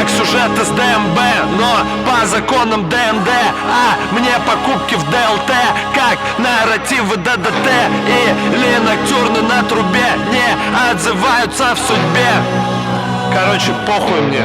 как сюжет из ДМБ, но по законам ДНД. А мне покупки в ДЛТ, как нарративы ДДТ. Или ноктюрны на трубе не отзываются в судьбе. Короче, похуй мне.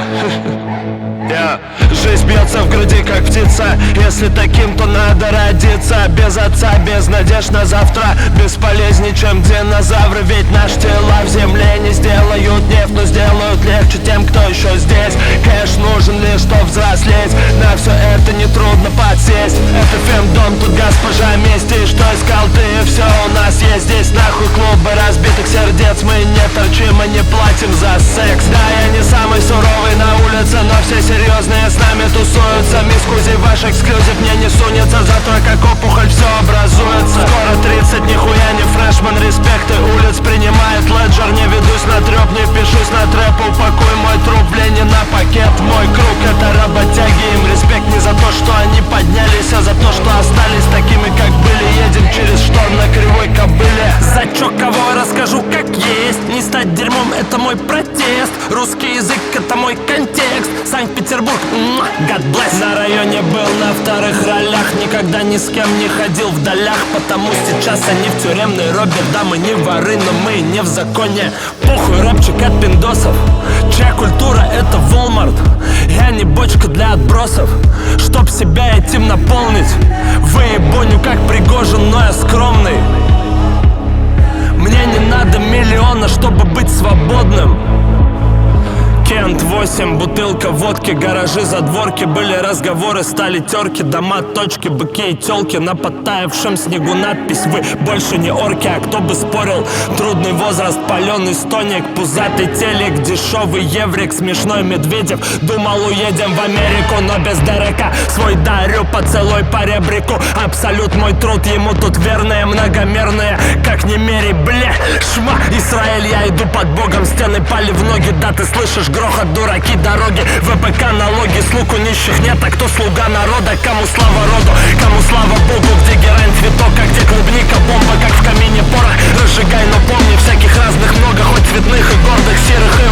Жизнь бьется в груди, как птица. Если таким, то надо родиться. Без отца, без надежд на завтра. Бесполезней, чем динозавры. Ведь наши тела в земле не сделают нефть, но сделают легче тем, кто еще здесь. Кэш нужен лишь, чтоб взрослеть. На все это нетрудно подсесть. Это фемдом, тут госпожа мести. Что искал ты, все у нас есть здесь. Нахуй клубы разбитых сердец. Мы не торчим и не платим за секс. Да, я не самый суровый на улице, но все серьезные с нами тусуются. Мискузи, ваш эксклюзив мне не сунется. Зато как опухоль все образуется. Скоро 30, нихуя не фрешман. Респекты улиц принимает леджер. Не ведусь на трёп, не впишусь на трэп. Упакуй мой труп в Ленина пакет. Мой круг это работяги. Им респект не за то, что они поднялись, а за то, что остались такими, как были. Едем через шторм на кривой кобыле. За чё кого расскажу, как есть. Не стать дерьмом, это мой протест. Русский язык, это мой контекст. Санкт-Петербург, God bless. На районе был на вторых ролях. Никогда ни с кем не ходил в долях. Потому сейчас они в тюремной робе. Да, мы не воры, но мы не в законе. Похуй, рэпчик от пиндосов. Чья культура это Walmart. Я не бочка для отбросов. Чтоб себя этим наполнить. Выебоню как Пригожин, но я скромный. Мне не надо миллиона, чтобы быть свободным. Кент 8, бутылка водки, гаражи, задворки. Были разговоры, стали терки, дома, точки, быки и телки. На подтаявшем снегу надпись: вы больше не орки. А кто бы спорил, трудный возраст, паленый стоник, пузатый телек, дешевый еврик, смешной Медведев. Думал, уедем в Америку, но без Дерека. Свой дарю поцелуй по ребрику. Абсолют мой труд, ему тут верные, многомерные. Как не мерей, бля, шма, Израиль, я иду под Богом. Стены пали в ноги, да ты слышишь грохот, дураки, дороги, ВПК, налоги. Слуг у нищих нет, а кто слуга народа? Кому слава роду, кому слава Богу? Где герань, цветок, а где клубника, бомба, как в камине порох. Разжигай, но помни, всяких разных много, хоть цветных и гордых, серых и